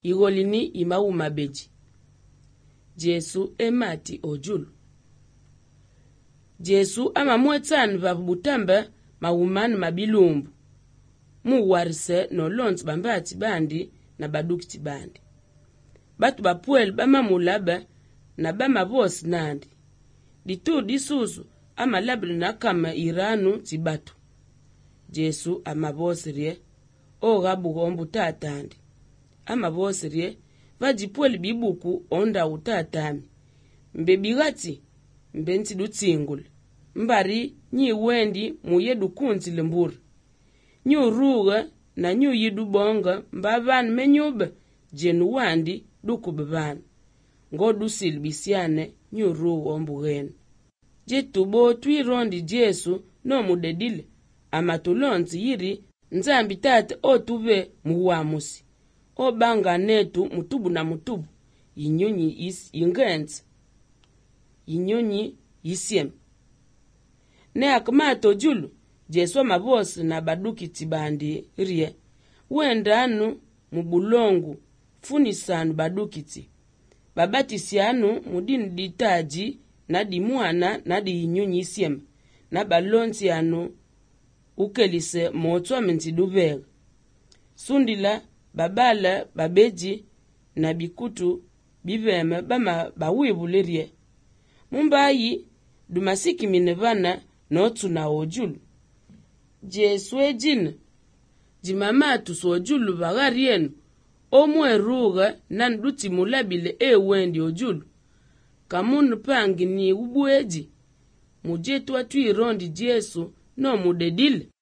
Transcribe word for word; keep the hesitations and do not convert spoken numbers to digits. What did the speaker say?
igolini imauma beji. Jesu emati ojulu. Jesu ama mwetani vabutambe maumani mabilumbu. Muwarise no lonzi bambati bandi na badukiti bandi. Batu bapueli bama mulabe na bama bosi nandi. Ditu disusu ama labri na kama iranu tibatu. Jesu ama bosi rie. O gabu gombu tatandi. Ama bosi rie. Vajipueli bibuku onda utatami. Mbebigati mbenti dutingule. Mbari nyi wendi muyedu kunzi lemburi. Nyu ruga na nyu yidu bonga mbavan menyube jenu wandi duku bevan. Ngodu silbisiane nyu ruga ombugeni. Jetu bo tuirondi Jesu no mudedile. Ama tulonzi yiri nzambi tate o tuve muwamusi. O banga netu mutubu na mutubu. Inyonyi is ingenzi. Inyonyi isiem. Ne akmato julu. Jesu mabosi na baduki tibandi rie. Wenda anu mubulongu funisanu badukiti. Babatisi anu mudini ditaji na di muana na di inyonyi isiem. Na balonzi anu ukelise motwa mentiduvega. Sundila babala babeji na bikutu biveme bama bawibulirie. Mumbayi dumasiki minevana notu na ojulu. Jesu ejina jimama tuso ojulu bagarienu omwe ruga nan duti mulabile e wendi ojulu. Kamunu pangi ni ubueji. Mujetu atu irondi Jesu no mudedile.